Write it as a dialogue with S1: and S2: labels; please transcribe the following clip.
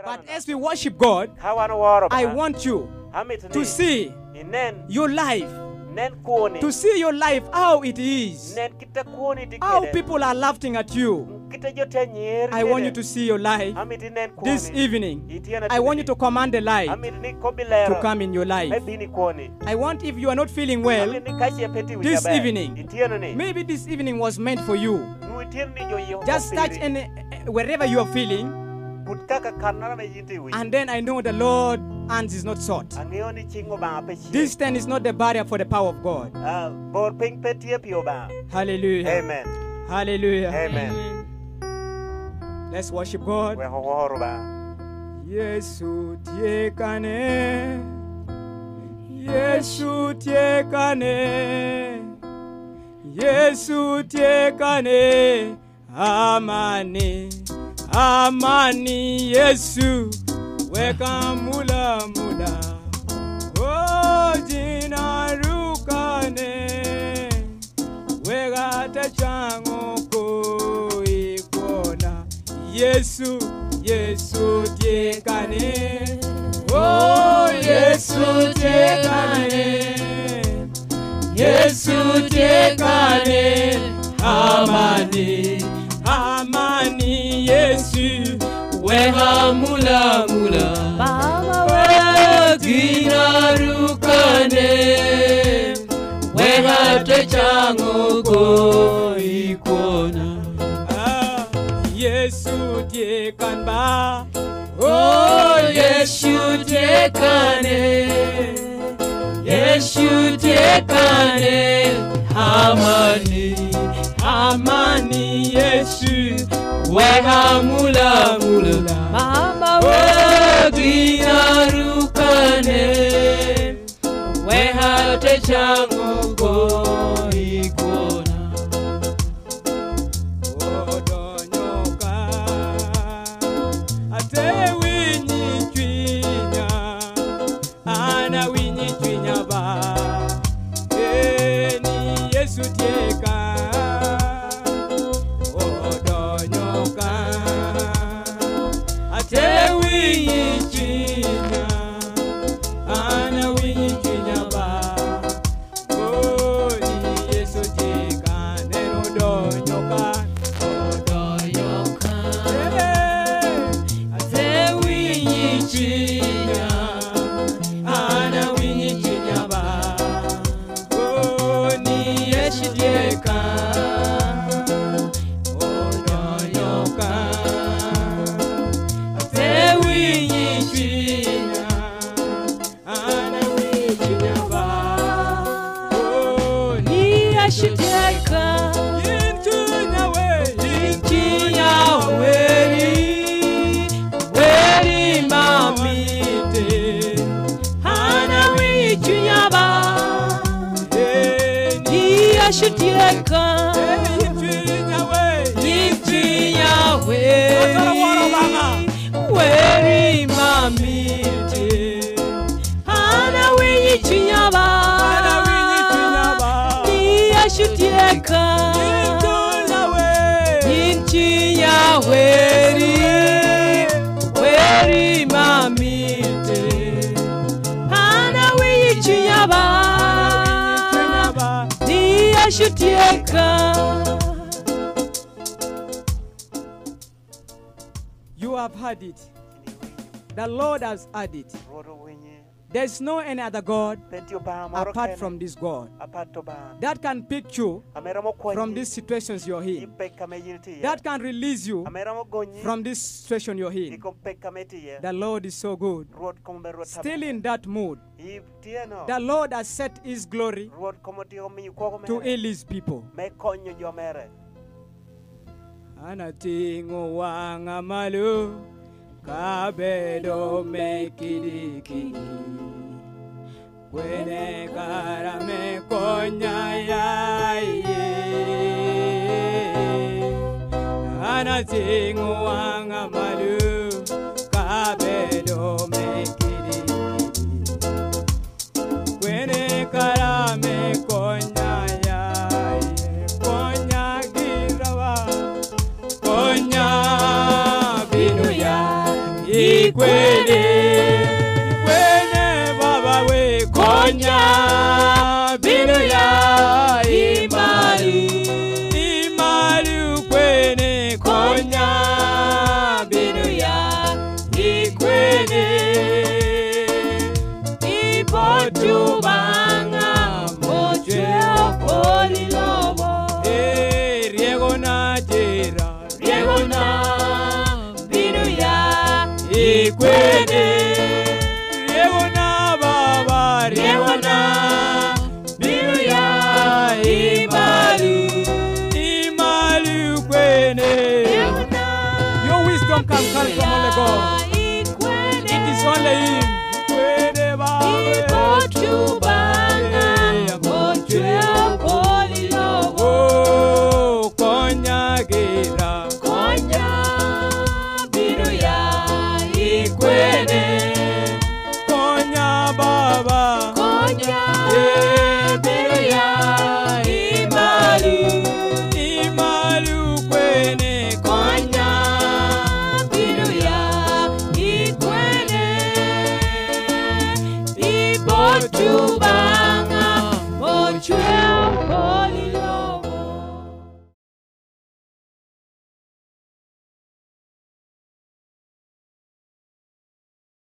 S1: But as we worship God, I want you to see your life. To see your life, how it is. How people are laughing at you. I want you to see your life this evening. I want you to command the light to come in your life. I want, if you are not feeling well this evening, maybe this evening was meant for you. Just touch wherever you are feeling. And then I know the Lord's hands is not short. Distance is not the barrier for the power of God. Hallelujah.
S2: Amen.
S1: Hallelujah.
S2: Amen.
S1: Let's worship God. Yesu tiekane. Yesu tiekane. Yesu tiekane. Amani. Amani Yesu weka mula mula. Oh jina rukane wega tachango ko ikona. Yesu Yesu tiekane. Oh Yesu tiekane. Yesu tiekane. Amani Amani Yesu wega mula mula.
S3: Mama
S1: wegina rukane wega techango ko ikona. Yesu tiekan ba. Oh Yesu tiekane. Yesu tiekane. Amani Amani Yesu wega mula mula.
S3: Mama
S1: wegina rukane wega techango ko ikona. Odonyoka ate winyi chwinya ana winyi chwinya ba. Ni Yesu tieka. You have heard it. The Lord has heard it. There's no any other God apart from this God that can pick you from these situations you're in, that can release you from this situation you're in. The Lord is so good. Still in that mood, the Lord has set His glory to heal His people. Anatingo wanga malu kabedo mekidiki kwene karame konya yaye. Anatingo wanga malu kabedo mekidiki kwene karame konya yaye. Konya girawa Konya binuya ikwene baba we konya bino ya imali kwene konya bino ya ikwene ibotubanga moche okoli lobo riego na jera riego na bino ya ikwene riego na baba riego na bino ya imali kwene. Your wisdom can come from only God. It is only Him. Kwene baba oh konya gira konya bino ya ikwene